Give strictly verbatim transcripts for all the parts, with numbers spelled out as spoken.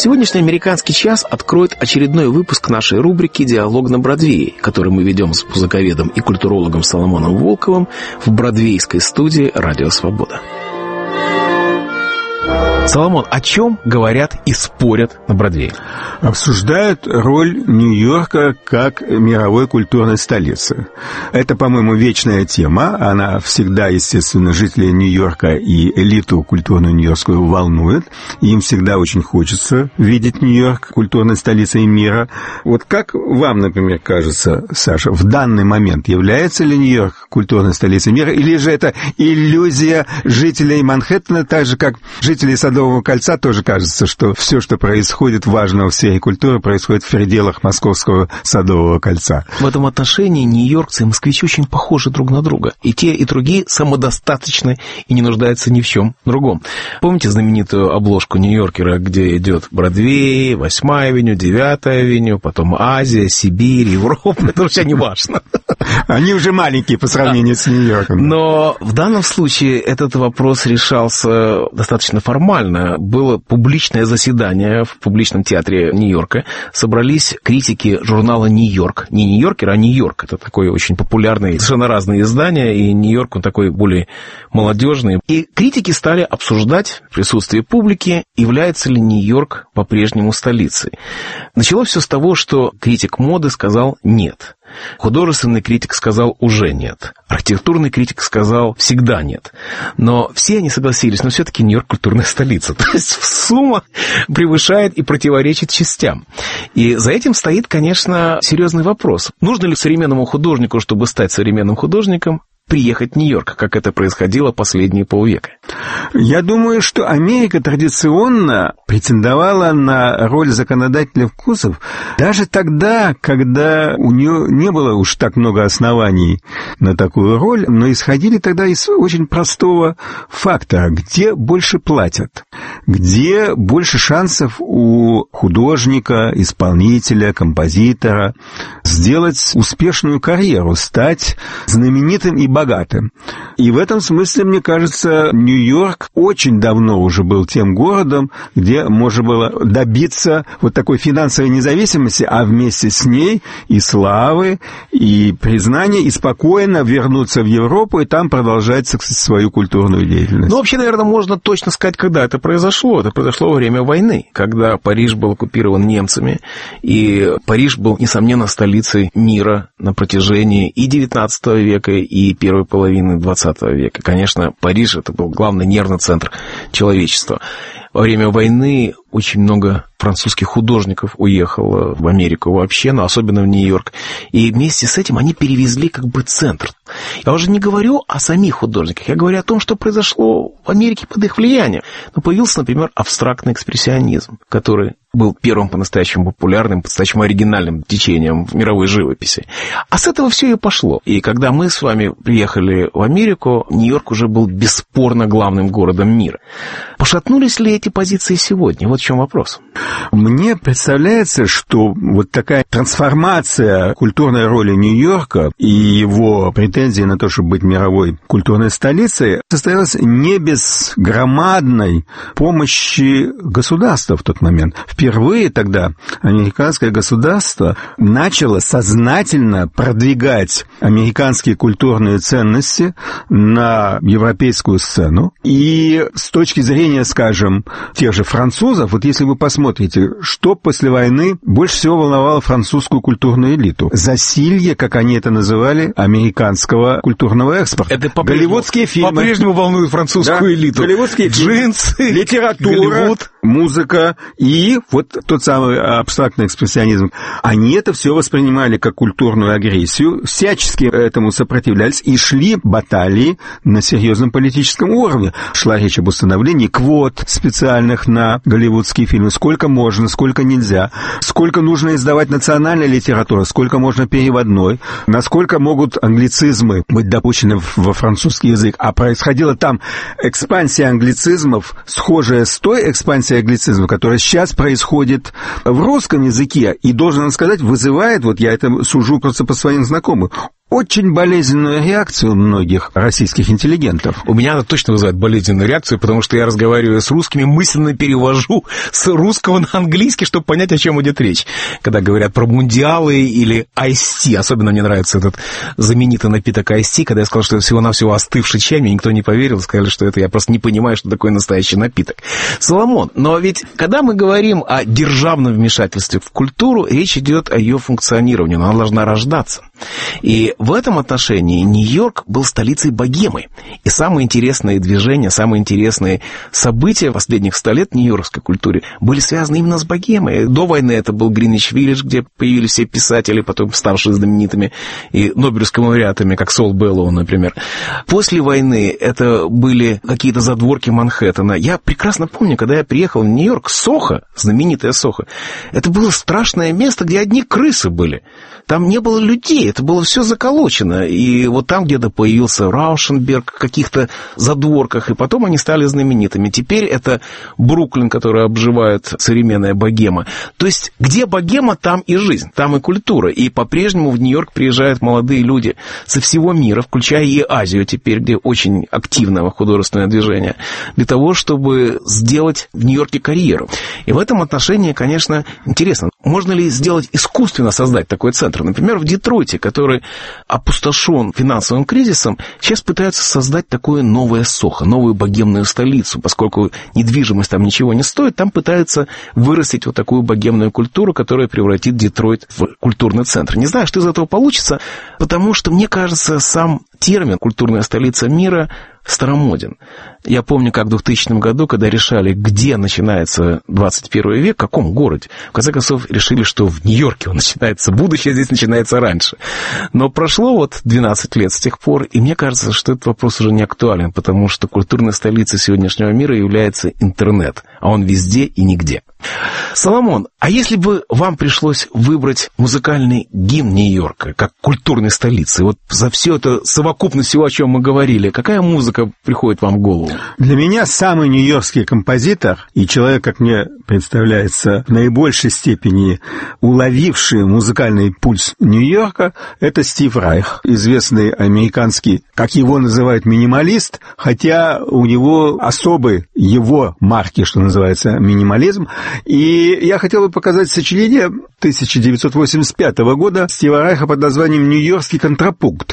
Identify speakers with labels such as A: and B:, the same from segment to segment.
A: Сегодняшний «Американский час» откроет очередной выпуск нашей рубрики «Диалог на Бродвее», который мы ведем с музыковедом и культурологом Соломоном Волковым в бродвейской студии «Радио Свобода». Соломон, о чем говорят и спорят на Бродвее?
B: Обсуждают роль Нью-Йорка как мировой культурной столицы. Это, по-моему, вечная тема. Она всегда, естественно, жителей Нью-Йорка и элиту культурную нью-йоркскую волнует. Им всегда очень хочется видеть Нью-Йорк культурной столицей мира. Вот как вам, например, кажется, Саша, в данный момент является ли Нью-Йорк культурной столицей мира, или же это иллюзия жителей Манхэттена, так же, как жителей Садового кольца, тоже кажется, что все, что происходит важного в сфере культуры, происходит в пределах Московского Садового кольца.
A: В этом отношении нью-йоркцы и москвичи очень похожи друг на друга. И те, и другие самодостаточны и не нуждаются ни в чем другом. Помните знаменитую обложку Нью-Йоркера, где идет Бродвей, восьмая авеню, девятая авеню, потом Азия, Сибирь, Европа? Это вообще не важно.
B: Они уже маленькие по сравнению с Нью-Йорком.
A: Но в данном случае этот вопрос решался достаточно формально. Было публичное заседание в публичном театре Нью-Йорка. Собрались критики журнала «Нью-Йорк». Не «Нью-Йоркер», а «Нью-Йорк». Это такой очень популярный, совершенно разные издания, и «Нью-Йорк» он такой более молодежный. И критики стали обсуждать в присутствии публики, является ли Нью-Йорк по-прежнему столицей. Началось все с того, что критик моды сказал «нет». Художественный критик сказал «уже нет». Архитектурный критик сказал «всегда нет». Но все они согласились, но все-таки Нью-Йорк — культурная столица. То есть сумма превышает и противоречит частям. И за этим стоит, конечно, серьезный вопрос. Нужно ли современному художнику, чтобы стать современным художником, приехать в Нью-Йорк, как это происходило последние полвека?
B: Я думаю, что Америка традиционно претендовала на роль законодателя вкусов даже тогда, когда у нее не было уж так много оснований на такую роль, но исходили тогда из очень простого факта: где больше платят, где больше шансов у художника, исполнителя, композитора сделать успешную карьеру, стать знаменитым и богатым. И в этом смысле, мне кажется, Нью-Йорк очень давно уже был тем городом, где можно было добиться вот такой финансовой независимости, а вместе с ней и славы, и признания, и спокойно вернуться в Европу и там продолжать свою культурную деятельность.
A: Ну, вообще, наверное, можно точно сказать, когда это произошло. Это произошло во время войны, когда Париж был оккупирован немцами, и Париж был, несомненно, столицей мира на протяжении и девятнадцатого века, и первой половины двадцатого века. Конечно, Париж — это был главный нервный центр человечества. Во время войны очень много французских художников уехало в Америку вообще, но особенно в Нью-Йорк. И вместе с этим они перевезли как бы центр. Я уже не говорю о самих художниках, я говорю о том, что произошло в Америке под их влиянием. Но появился, например, абстрактный экспрессионизм, который был первым по-настоящему популярным, по-настоящему оригинальным течением в мировой живописи. А с этого все и пошло. И когда мы с вами приехали в Америку, Нью-Йорк уже был бесспорно главным городом мира. Пошатнулись ли эти позиции сегодня? Вот в чем вопрос.
B: Мне представляется, что вот такая трансформация культурной роли Нью-Йорка и его претензии на то, чтобы быть мировой культурной столицей, состоялась не без громадной помощи государства в тот момент. Впервые тогда американское государство начало сознательно продвигать американские культурные ценности на европейскую сцену. И с точки зрения, скажем, тех же французов, вот если вы посмотрите, что после войны больше всего волновало французскую культурную элиту? Засилье, как они это называли, американского культурного экспорта.
A: Это
B: голливудские фильмы.
A: По-прежнему волнует французскую да? элиту.
B: Голливудские
A: джинсы,
B: фильмы, литература,
A: Голливуд,
B: музыка и вот тот самый абстрактный экспрессионизм. Они это все воспринимали как культурную агрессию, всячески этому сопротивлялись и шли баталии на серьезном политическом уровне. Шла речь об установлении квот специальных на голливудские фильмы. Сколько можно, сколько нельзя. Сколько нужно издавать национальной литературы, сколько можно переводной. Насколько могут англицизмы быть допущены во французский язык. А происходила там экспансия англицизмов, схожая с той экспансией англицизма, которая сейчас происходит в русском языке. И, должен сказать, вызывает, вот я это сужу просто по своим знакомым, очень болезненную реакцию у многих российских интеллигентов.
A: У меня она точно вызывает болезненную реакцию, потому что я разговариваю с русскими, мысленно перевожу с русского на английский, чтобы понять, о чем идет речь. Когда говорят про мундиалы или айс-ти, особенно мне нравится этот знаменитый напиток айс-ти, когда я сказал, что это всего-навсего остывший чай, мне никто не поверил, сказали, что это я просто не понимаю, что такое настоящий напиток. Соломон, но ведь когда мы говорим о державном вмешательстве в культуру, речь идет о ее функционировании, но она должна рождаться. И в этом отношении Нью-Йорк был столицей богемы. И самые интересные движения, самые интересные события последних ста лет в нью-йоркской культуре были связаны именно с богемой. До войны это был Гринвич-Виллидж, где появились все писатели, потом ставшие знаменитыми и нобелевскими лауреатами, как Сол Беллоу, например. После войны это были какие-то задворки Манхэттена. Я прекрасно помню, когда я приехал в Нью-Йорк, Сохо, знаменитая Сохо, это было страшное место, где одни крысы были. Там не было людей, это было все заколочено. И вот там где-то появился Раушенберг в каких-то задворках, и потом они стали знаменитыми. Теперь это Бруклин, который обживает современная богема. То есть, где богема, там и жизнь, там и культура. И по-прежнему в Нью-Йорк приезжают молодые люди со всего мира, включая и Азию теперь, где очень активное художественное движение, для того, чтобы сделать в Нью-Йорке карьеру. И в этом отношении, конечно, интересно, можно ли сделать искусственно создать такой центр? Например, в Детройте, который опустошен финансовым кризисом, сейчас пытаются создать такое новое Сохо, новую богемную столицу. Поскольку недвижимость там ничего не стоит, там пытаются вырастить вот такую богемную культуру, которая превратит Детройт в культурный центр. Не знаю, что из этого получится, потому что, мне кажется, сам термин «культурная столица мира» старомоден. Я помню, как в двухтысячном году, когда решали, где начинается двадцать первый век, в каком городе, в конце концов решили, что в Нью-Йорке он начинается, будущее здесь начинается раньше. Но прошло вот двенадцать лет с тех пор, и мне кажется, что этот вопрос уже не актуален, потому что культурной столицей сегодняшнего мира является интернет, а он везде и нигде. Соломон, а если бы вам пришлось выбрать музыкальный гимн Нью-Йорка как культурной столицы, вот за все это совокупность всего, о чем мы говорили, какая музыка приходит вам в голову?
B: Для меня самый нью-йоркский композитор и человек, как мне представляется, в наибольшей степени уловивший музыкальный пульс Нью-Йорка, это Стив Райх, известный американский, как его называют, минималист, хотя у него особый его марки, что называется, минимализм. И я хотел бы показать сочинение тысяча девятьсот восемьдесят пятого года Стива Райха под названием «Нью-Йоркский контрапункт».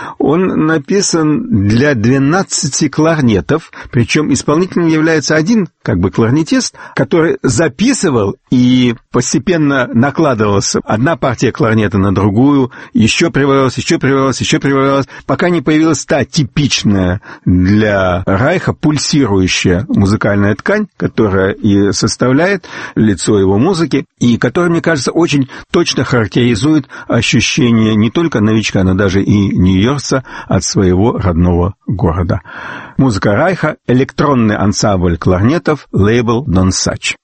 B: Он написан для двенадцати кларнетов, причем исполнителем является один, как бы, кларнетист, который записывал и постепенно накладывался одна партия кларнета на другую, еще прибавилась, еще прибавилась, еще прибавилась, пока не появилась та типичная для Райха пульсирующая музыкальная ткань, которая и составляет лицо его музыки, и которая, мне кажется, очень точно характеризует ощущение не только новичка, но даже и нью-йоркца от своего родного города. Музыка Райха, электронный ансамбль кларнетов, лейбл Nonsuch.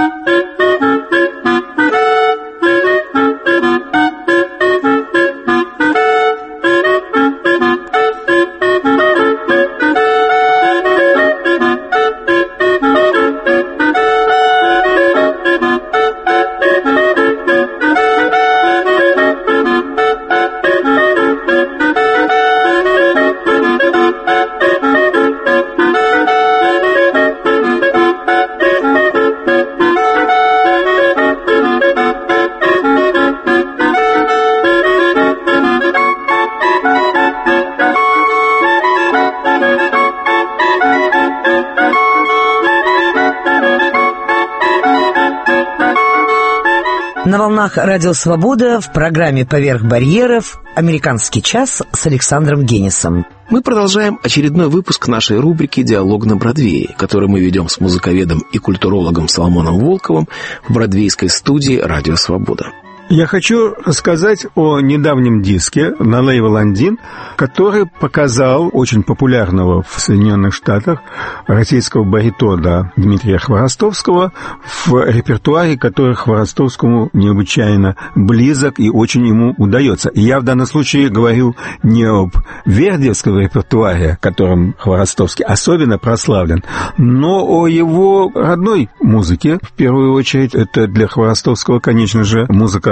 C: На волнах Радио Свобода в программе «Поверх барьеров» «Американский час» с Александром Генисом.
A: Мы продолжаем очередной выпуск нашей рубрики «Диалог на Бродвее», который мы ведем с музыковедом и культурологом Соломоном Волковым в бродвейской студии «Радио Свобода».
B: Я хочу рассказать о недавнем диске на лейбл «Андин», который показал очень популярного в Соединенных Штатах российского баритона Дмитрия Хворостовского в репертуаре, который Хворостовскому необычайно близок и очень ему удается. И я в данном случае говорю не об вердиевском репертуаре, которым Хворостовский особенно прославлен, но о его родной музыке. В первую очередь, это для Хворостовского, конечно же, музыка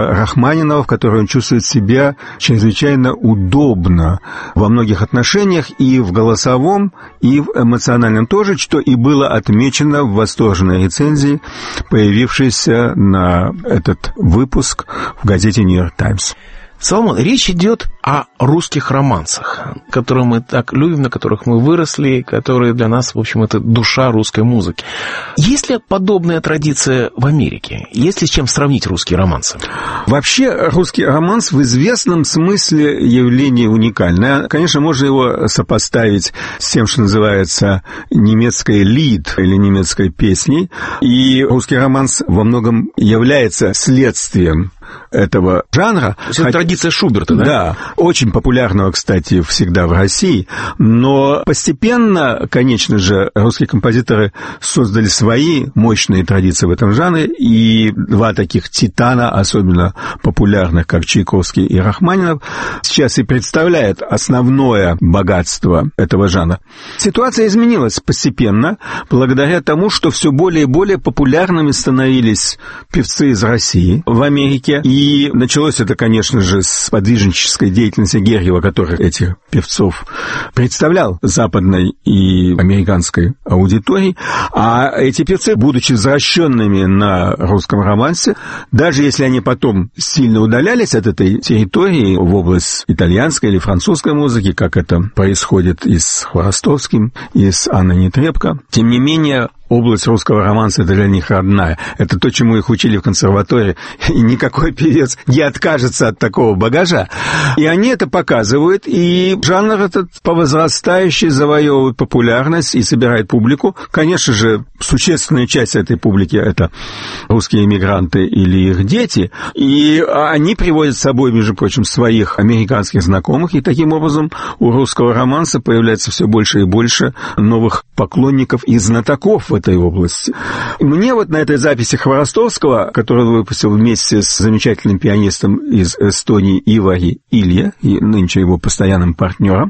B: Рахманинова, в которой он чувствует себя чрезвычайно удобно во многих отношениях, и в голосовом, и в эмоциональном тоже, что и было отмечено в восторженной рецензии, появившейся на этот выпуск в газете «Нью-Йорк Таймс».
A: Соломон, речь идет о русских романсах, которые мы так любим, на которых мы выросли, которые для нас, в общем, это душа русской музыки. Есть ли подобная традиция в Америке? Есть ли с чем сравнить русские романсы?
B: Вообще, русский романс в известном смысле явление уникальное. Конечно, можно его сопоставить с тем, что называется немецкой лид или немецкой песней. И русский романс во многом является следствием этого жанра.
A: То есть это традиция Шуберта, да?
B: Да, очень популярного, кстати, всегда в России, но постепенно, конечно же, русские композиторы создали свои мощные традиции в этом жанре, и два таких титана, особенно популярных, как Чайковский и Рахманинов, сейчас и представляют основное богатство этого жанра. Ситуация изменилась постепенно, благодаря тому, что все более и более популярными становились певцы из России в Америке. И началось это, конечно же, с подвижнической деятельности Гергиева, который этих певцов представлял западной и американской аудитории. А эти певцы, будучи возвращенными на русском романсе, даже если они потом сильно удалялись от этой территории в область итальянской или французской музыки, как это происходит и с Хворостовским, и с Анной Нетребко, тем не менее, область русского романса для них родная. Это то, чему их учили в консерватории. И никакой певец не откажется от такого багажа. И они это показывают, и жанр этот по возрастающей завоевывает популярность и собирает публику. Конечно же, существенная часть этой публики — это русские эмигранты или их дети. И они приводят с собой, между прочим, своих американских знакомых. И таким образом у русского романса появляется все больше и больше новых поклонников и знатоков в этой области. Мне вот на этой записи Хворостовского, которую он выпустил вместе с замечательным пианистом из Эстонии Ивари Илья, и нынче его постоянным партнером,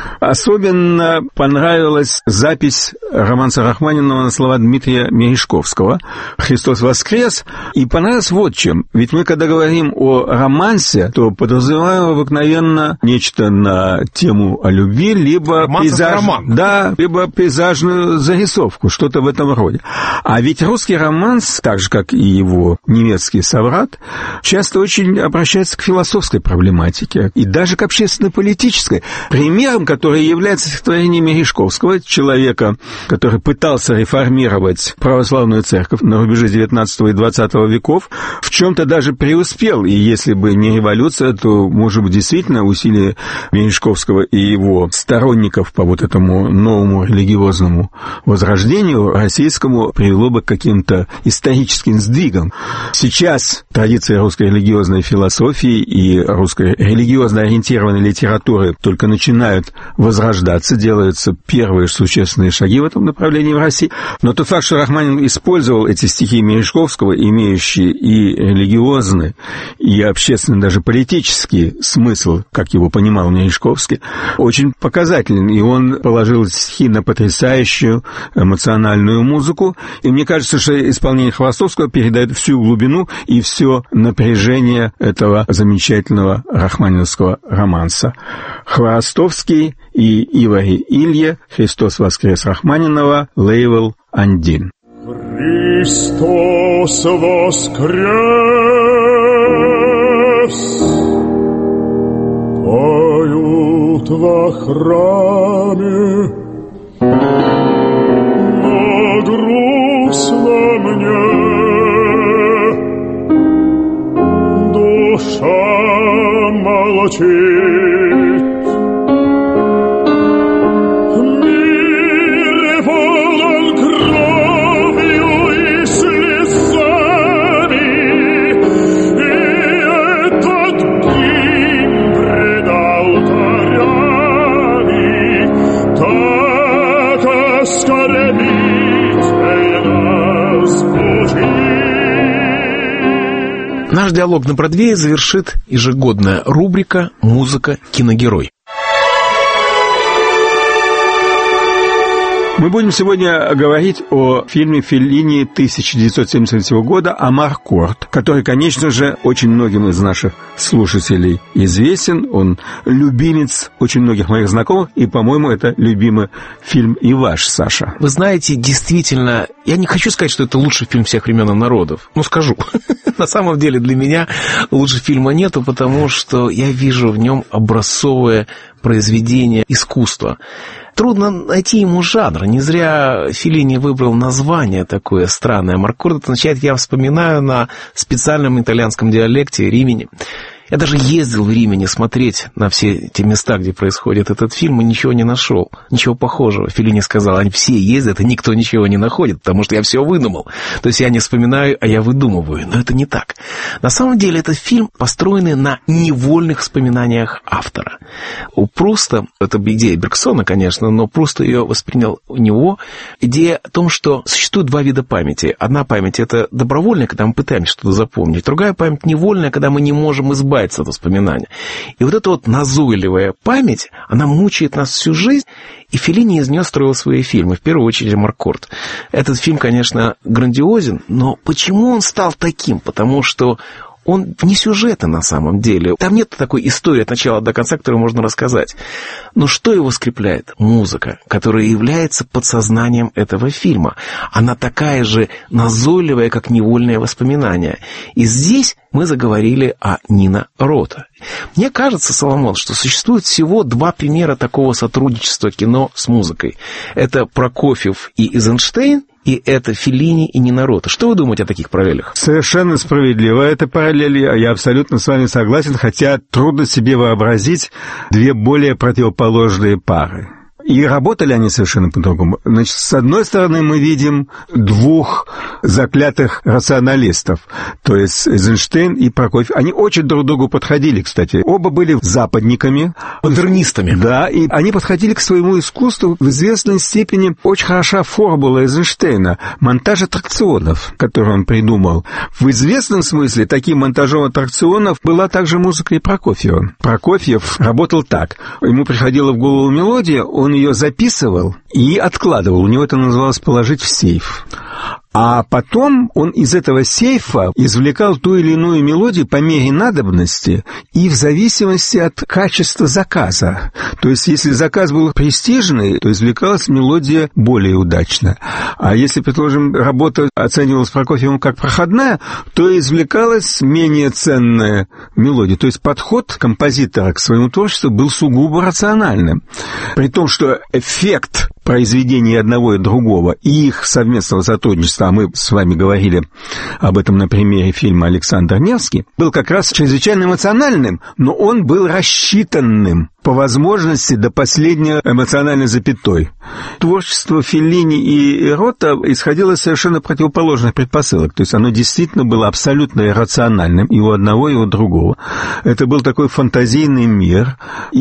B: особенно понравилась запись романса Рахманинова на слова Дмитрия Мережковского «Христос воскрес». И понравилось вот чем. Ведь мы, когда говорим о романсе, то подразумеваем обыкновенно нечто на тему о любви, либо, пейзаж... да, либо пейзажную зарисовку, что-то в этом роде. А ведь русский романс, так же, как и его немецкий соврат, часто очень обращается к философской проблематике и даже к общественно-политической. Примером, который является стихотворение Мережковского, человека, который пытался реформировать православную церковь на рубеже девятнадцатого и двадцатого веков, в чем-то даже преуспел. И если бы не революция, то, может быть, действительно усилия Мережковского и его сторонников по вот этому новому религиозному возрождению российскому привело бы к каким-то историческим сдвигам. Сейчас традиции русской религиозной философии и русской религиозно ориентированной литературы только начинают возрождаться, делаются первые существенные шаги в этом направлении в России. Но тот факт, что Рахманинов использовал эти стихи Мережковского, имеющие и религиозный, и общественный, даже политический смысл, как его понимал Мережковский, очень показателен. И он положил стихи на потрясающую эмоциональную музыку. И мне кажется, что исполнение Хворостовского передает всю глубину и все напряжение этого замечательного рахманиновского романса. Хворостовский и Ивари Илья, «Христос воскрес» Рахманинова, лейбл «Андин».
D: Христос воскрес, поют во храме, но грустно мне, душа молчит.
A: Наш диалог на Бродвее завершит ежегодная рубрика «Музыка. Киногерой».
B: Мы будем сегодня говорить о фильме Феллини тысяча девятьсот семьдесят третьего года «Амаркорд», который, конечно же, очень многим из наших слушателей известен. Он любимец очень многих моих знакомых, и, по-моему, это любимый фильм и ваш, Саша.
A: Вы знаете, действительно, я не хочу сказать, что это лучший фильм всех времен и народов. Ну, скажу. На самом деле, для меня лучше фильма нету, потому что я вижу в нем образцовое произведение искусства. Трудно найти ему жанр. Не зря Феллини выбрал название такое странное. «Амаркорд» означает, я вспоминаю на специальном итальянском диалекте Римини. Я даже ездил в Римени смотреть на все те места, где происходит этот фильм, и ничего не нашел, ничего похожего. Феллини сказал, они все ездят, и никто ничего не находит, потому что я все выдумал. То есть я не вспоминаю, а я выдумываю. Но это не так. На самом деле этот фильм построенный на невольных вспоминаниях автора. У Пруста, это идея Бергсона, конечно, но Пруст ее воспринял у него, идея о том, что существует два вида памяти. Одна память — это добровольная, когда мы пытаемся что-то запомнить. Другая память — невольная, когда мы не можем избавиться от воспоминания. И вот эта вот назойливая память, она мучает нас всю жизнь, и Феллини из нее строил свои фильмы, в первую очередь «Амаркорд». Этот фильм, конечно, грандиозен, но почему он стал таким? Потому что он не сюжетный на самом деле. Там нет такой истории от начала до конца, которую можно рассказать. Но что его скрепляет? Музыка, которая является подсознанием этого фильма. Она такая же назойливая, как невольное воспоминание. И здесь мы заговорили о Нино Рота. Мне кажется, Соломон, что существует всего два примера такого сотрудничества кино с музыкой. Это Прокофьев и Эйзенштейн, и это Феллини и Нино Рота. Что вы думаете о таких параллелях?
B: Совершенно справедливо это параллели, я абсолютно с вами согласен, хотя трудно себе вообразить две более противоположные пары. И работали они совершенно по-другому. Значит, с одной стороны, мы видим двух заклятых рационалистов, то есть Эйзенштейн и Прокофьев. Они очень друг к другу подходили, кстати. Оба были западниками.
A: Модернистами.
B: Да, и они подходили к своему искусству в известной степени. Очень хороша формула Эйзенштейна монтаж аттракционов, который он придумал. В известном смысле таким монтажом аттракционов была также музыка и Прокофьева. Прокофьев работал так. Ему приходила в голову мелодия, он ее записывал и откладывал. У него это называлось «положить в сейф». А потом он из этого сейфа извлекал ту или иную мелодию по мере надобности и в зависимости от качества заказа. То есть, если заказ был престижный, то извлекалась мелодия более удачная. А если, предположим, работа оценивалась Прокофьевым как проходная, то извлекалась менее ценная мелодия. То есть, подход композитора к своему творчеству был сугубо рациональным. При том, что эффект произведений одного и другого и их совместного сотрудничества, а мы с вами говорили об этом на примере фильма «Александр Невский», был как раз чрезвычайно эмоциональным, но он был рассчитанным по возможности до последней эмоциональной запятой. Творчество Феллини и Рота исходило из совершенно противоположных предпосылок. То есть оно действительно было абсолютно иррациональным и у одного, и у другого. Это был такой фантазийный мир.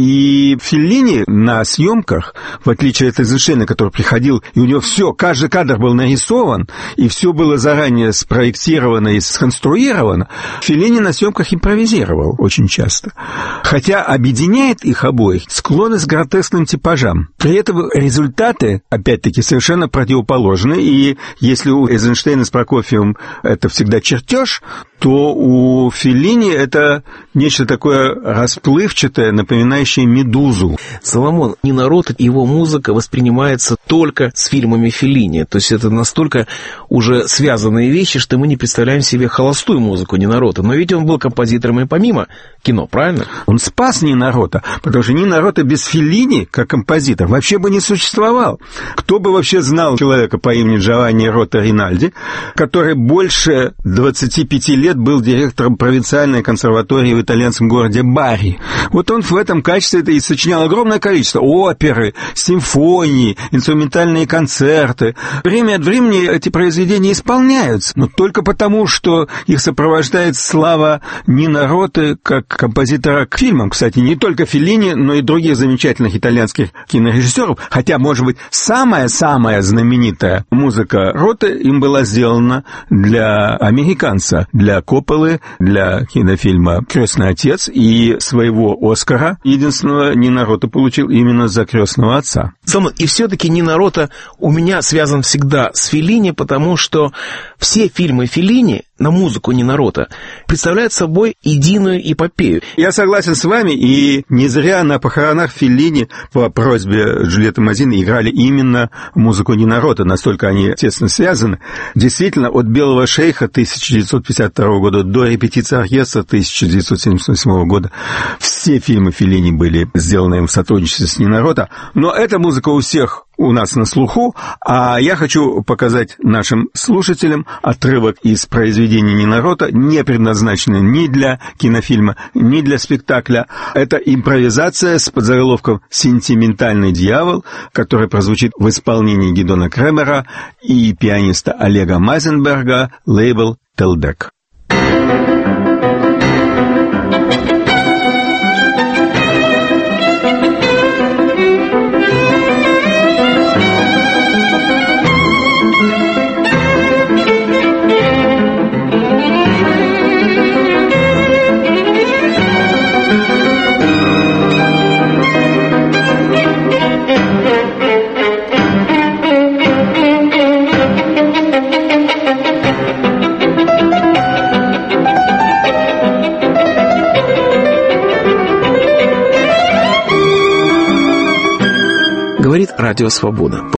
B: И Феллини на съемках, в отличие от Эйзенштейна, который приходил, и у него все, каждый кадр был нарисован, и все было заранее спроектировано и сконструировано, Феллини на съемках импровизировал очень часто. Хотя объединяет их обоих склонность к гротескным типажам. При этом результаты, опять-таки, совершенно противоположны, и если у Эйзенштейна с Прокофьевым это всегда чертеж, то у Феллини это нечто такое расплывчатое, напоминающее медузу.
A: Соломон, Нино Рота, его музыка воспринимается только с фильмами Феллини. То есть это настолько уже связанные вещи, что мы не представляем себе холостую музыку Нино Рота. Но ведь он был композитором и помимо кино, правильно?
B: Он спас Нино Рота, потому что Нино Рота без Феллини, как композитор, вообще бы не существовал. Кто бы вообще знал человека по имени Джованни Рота Ринальди, который больше двадцати пяти лет был директором провинциальной консерватории в итальянском городе Бари. Вот он в этом качестве и сочинял огромное количество оперы, симфонии, инструментальные концерты. Время от времени эти произведения исполняются, но только потому, что их сопровождает слава Нино Роты как композитора к фильмам. Кстати, не только Феллини, но и других замечательных итальянских кинорежиссеров, хотя, может быть, самая-самая знаменитая музыка Роты им была сделана для американца, для для Копполы, для кинофильма «Крестный отец», и своего Оскара единственного Нино Рота получил именно за «Крестного отца».
A: И все-таки Нино Рота у меня связан всегда с Феллини, потому что все фильмы Феллини на музыку Нино Рота представляют собой единую эпопею.
B: Я согласен с вами, и не зря на похоронах Феллини по просьбе Джульетты Мазины играли именно музыку Нино Рота, настолько они тесно связаны. Действительно, от «Белого шейха» тысяча девятьсот пятьдесят второго года до «Репетиции оркестра» тысяча девятьсот семьдесят восьмого года все фильмы Феллини были сделаны им в сотрудничестве с Нино Рота, но эта музыка у всех у нас на слуху, а я хочу показать нашим слушателям отрывок из произведения Нино Рота, не предназначенный ни для кинофильма, ни для спектакля. Это импровизация с подзаголовком «Сентиментальный дьявол», который прозвучит в исполнении Гидона Кремера и пианиста Олега Мазенберга, лейбл «Телдек».
A: Говорит Радио Свобода.